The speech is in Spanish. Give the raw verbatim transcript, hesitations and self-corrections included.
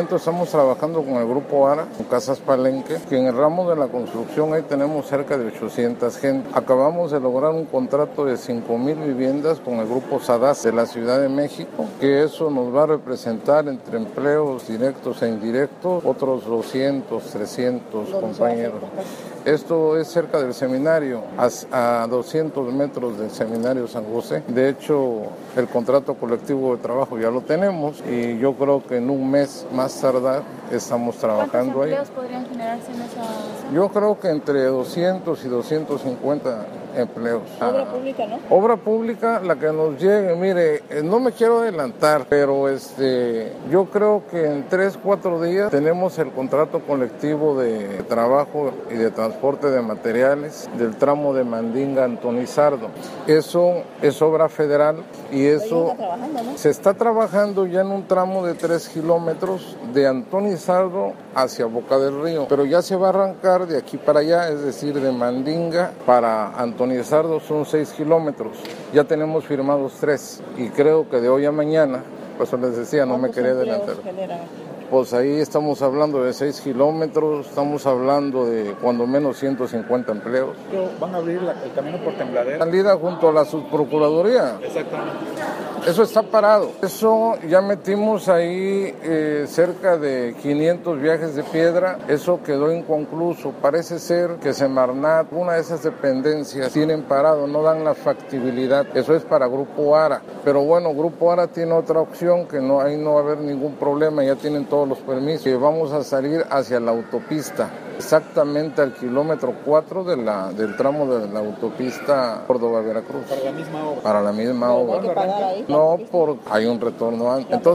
momento estamos trabajando con el Grupo ARA, con Casas Palenque, que en el ramo de la construcción ahí tenemos cerca de ochocientas gente. Acabamos de lograr un contrato de cinco mil viviendas con el Grupo SADAS de la Ciudad de México, que eso nos va a representar entre empleos directos e indirectos otros doscientos, trescientos compañeros. Esto es cerca del seminario, a, a doscientos metros del seminario San José. De hecho, el contrato colectivo de trabajo ya lo tenemos y yo creo que en un mes más tardar estamos trabajando ahí. ¿Cuántos empleos podrían generarse en esa zona? Yo creo que entre doscientos y doscientos cincuenta empleos. Obra ah, pública, ¿no? Obra pública, la que nos llegue. Mire, no me quiero adelantar, pero este, yo creo que en tres, cuatro días tenemos el contrato colectivo de trabajo y de transporte de materiales del tramo de Mandinga a Antonizardo. Eso es obra federal y eso ¿no? se está trabajando ya en un tramo de tres kilómetros de Antonizardo hacia Boca del Río, pero ya se va a arrancar de aquí para allá, es decir, de Mandinga para Antonizardo son seis kilómetros. Ya tenemos firmados tres y creo que de hoy a mañana, por eso les decía, no me quería adelantar. Pues ahí estamos hablando de seis kilómetros, estamos hablando de cuando menos ciento cincuenta empleos. ¿Van a abrir la, el camino por Tembladera? Salida junto a la subprocuraduría. Exactamente. Eso está parado. Eso ya metimos ahí eh, cerca de quinientos viajes de piedra. Eso quedó inconcluso. Parece ser que Semarnat, una de esas dependencias, tienen parado, no dan la factibilidad. Eso es para Grupo ARA. Pero bueno, Grupo ARA tiene otra opción que no, ahí no va a haber ningún problema. Ya tienen todos los permisos. Y vamos a salir hacia la autopista. Exactamente al kilómetro cuatro de la, del tramo de la autopista Córdoba-Veracruz. Para la misma obra. Para la misma obra. ¿Hay que pagar ahí? No, porque hay un retorno antes. Entonces,